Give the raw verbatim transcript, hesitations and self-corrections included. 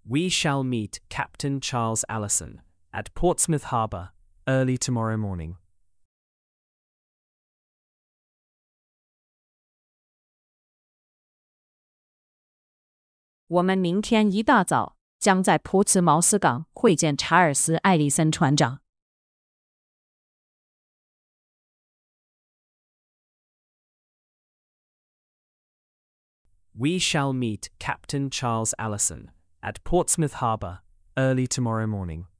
We shall meet Captain Charles Allison at Portsmouth Harbour early tomorrow morning. 我们明天一大早将在普茨茅斯港会见查尔斯·艾利森船长。 We shall meet Captain Charles Allison at Portsmouth Harbour early tomorrow morning.